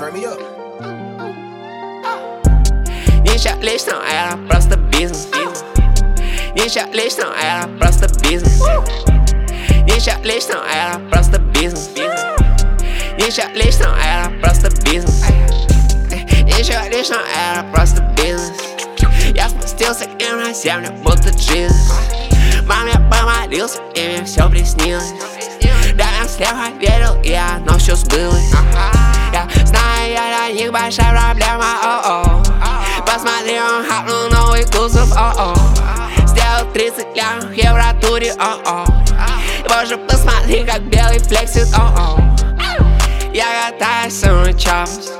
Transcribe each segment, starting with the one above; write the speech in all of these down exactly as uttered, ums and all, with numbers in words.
Turn me up. Ничего личного, это просто бизнес. Ничего личного, это просто бизнес. Ничего личного, это просто бизнес. Ничего личного, это просто бизнес. Ничего личного, это просто бизнес. Я спустился им на землю, будто Джизус. Маме помолился, и мне все приснилось. Да, я слепо верил, и оно все сбылось. Я знаю, я для них большая проблема, о-о. Посмотри, он хапнул новый кузов, о-о. Сделал тридцать лямов в евротуре, о-о. Боже, посмотри, как белый флексит, о-о. Я катаюсь в своем чапс.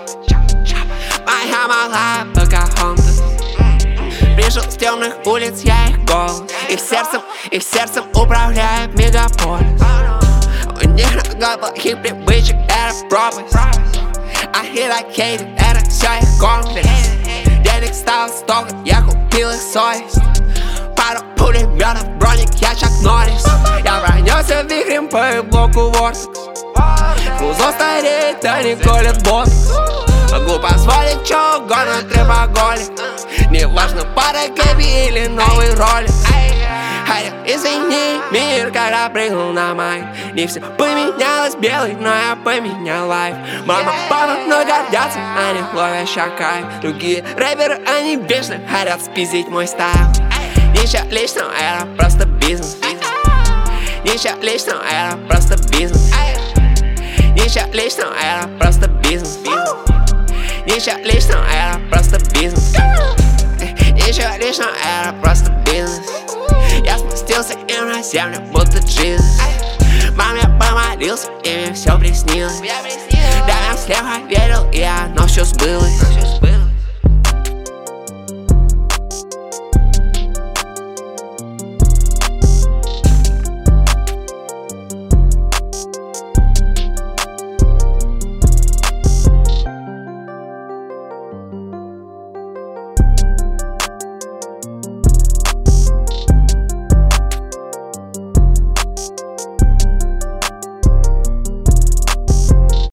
Моя малая Покахонтас. Пришел с темных улиц, я их голос. И сердцем, и сердцем управляет мегаполис. У них много плохих привычек, это пропасть. А хилокейты, это все их комплекс. Денег стало столько, я купил их совесть. Пару пулеметов, броник, я Чак Норрис. Я пронесся вихрем по блоку Вортекс. Кузов стареет, а не колет ботокс. Могу позволить чё угодно, трепоголик. Неважно, пара кэби или новый ролик. Хотя извини, мир, когда прыгнул на май. Не все поменялось белый, но я поменял лайф. Мама, папа, но гордятся, они ловят щакай. Другие рэперы, они вечно хотят спиздить мой стайл. Ничего личного, это просто бизнес. Ничего личного, это просто бизнес. Ничего личного, это просто бизнес. Ничего личного, это просто бизнес. Ничего личного, это просто бизнес. Я спустился им на землю, будто Джизус. Маме помолился, и мне все приснилось. Да, я слепо верил, и оно все сбылось.